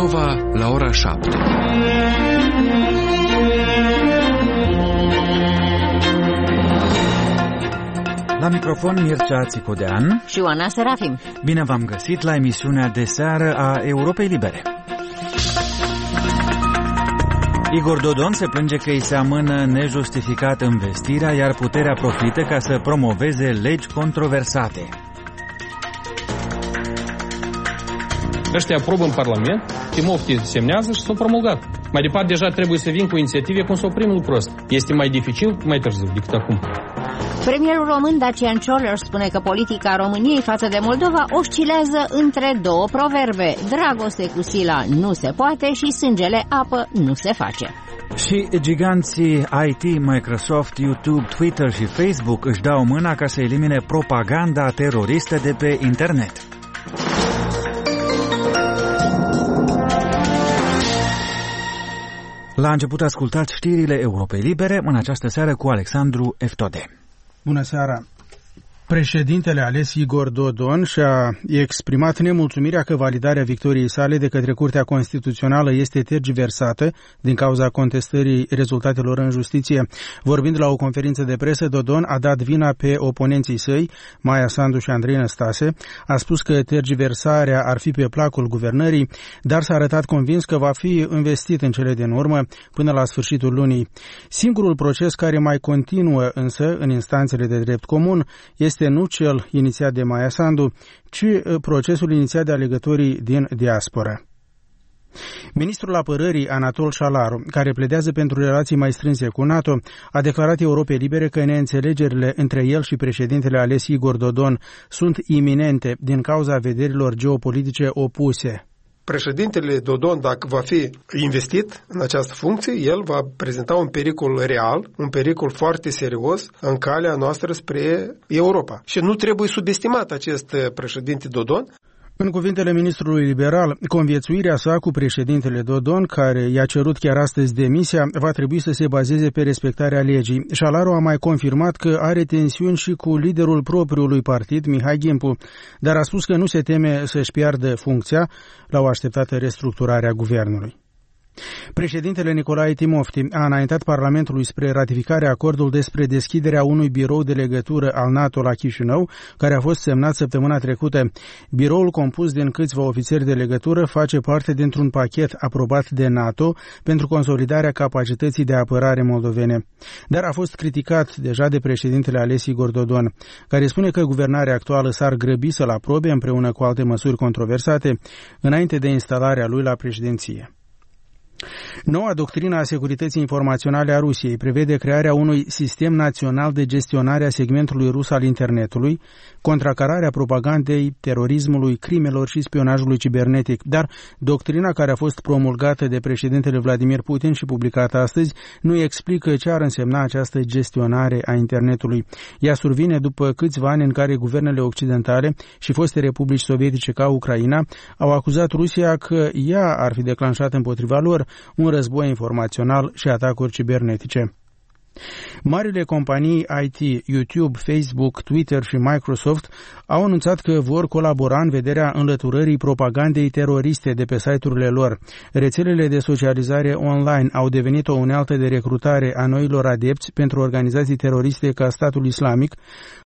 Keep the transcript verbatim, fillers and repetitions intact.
Moldova la ora șapte. La microfon Mircea Țicodean și Oana Serafim. Bine v-am găsit la emisiunea de seară a Europei Libere. Igor Dodon se plânge că îi se amână nejustificat investirea, iar puterea profită ca să promoveze legi controversate. Ăștia aprobă în Parlament, Timofti semnează și s-au promulgat. Mai departe, deja trebuie să vin cu inițiative cum să oprim lucrul ăsta. Este mai dificil, mai târziu decât acum. Premierul român Dacian Cioloș spune că politica României față de Moldova oscilează între două proverbe: dragoste cu sila nu se poate și sângele apă nu se face. Și giganții I T, Microsoft, YouTube, Twitter și Facebook își dau mâna ca să elimine propaganda teroristă de pe internet. La început ascultați știrile Europei Libere în această seară cu Alexandru Eftode. Bună seara! Președintele ales Igor Dodon și-a exprimat nemulțumirea că validarea victoriei sale de către Curtea Constituțională este tergiversată din cauza contestării rezultatelor în justiție. Vorbind la o conferință de presă, Dodon a dat vina pe oponenții săi, Maia Sandu și Andrei Năstase, a spus că tergiversarea ar fi pe placul guvernării, dar s-a arătat convins că va fi investit în cele din urmă până la sfârșitul lunii. Singurul proces care mai continuă însă în instanțele de drept comun este nu cel inițiat de Maia Sandu, ci procesul inițiat de alegătorii din diasporă. Ministrul Apărării Anatol Șalaru, care pledează pentru relații mai strânse cu NATO, a declarat Europei Libere că neînțelegerile între el și președintele ales Igor Dodon sunt iminente din cauza vederilor geopolitice opuse. Președintele Dodon, dacă va fi investit în această funcție, el va prezenta un pericol real, un pericol foarte serios în calea noastră spre Europa. Și nu trebuie subestimat acest președinte Dodon. În cuvintele ministrului liberal, conviețuirea sa cu președintele Dodon, care i-a cerut chiar astăzi demisia, va trebui să se bazeze pe respectarea legii. Șalaru a mai confirmat că are tensiuni și cu liderul propriului partid, Mihai Gimpu, dar a spus că nu se teme să-și piardă funcția la o așteptată restructurare a guvernului. Președintele Nicolae Timofti a înaintat Parlamentului spre ratificarea acordului despre deschiderea unui birou de legătură al NATO la Chișinău, care a fost semnat săptămâna trecută. Biroul, compus din câțiva ofițeri de legătură, face parte dintr-un pachet aprobat de NATO pentru consolidarea capacității de apărare moldovene. Dar a fost criticat deja de președintele ales Igor Dodon, care spune că guvernarea actuală s-ar grăbi să-l aprobe împreună cu alte măsuri controversate înainte de instalarea lui la președinție. Noua doctrină a securității informaționale a Rusiei prevede crearea unui sistem național de gestionare a segmentului rus al internetului, contracararea propagandei, terorismului, crimelor și spionajului cibernetic. Dar doctrina care a fost promulgată de președintele Vladimir Putin și publicată astăzi nu explică ce ar însemna această gestionare a internetului. Ea survine după câțiva ani în care guvernele occidentale și foste republici sovietice ca Ucraina au acuzat Rusia că ea ar fi declanșat împotriva lor un război informațional și atacuri cibernetice. Marile companii I T, YouTube, Facebook, Twitter și Microsoft au anunțat că vor colabora în vederea înlăturării propagandei teroriste de pe site-urile lor. Rețelele de socializare online au devenit o unealtă de recrutare a noilor adepți pentru organizații teroriste ca Statul Islamic,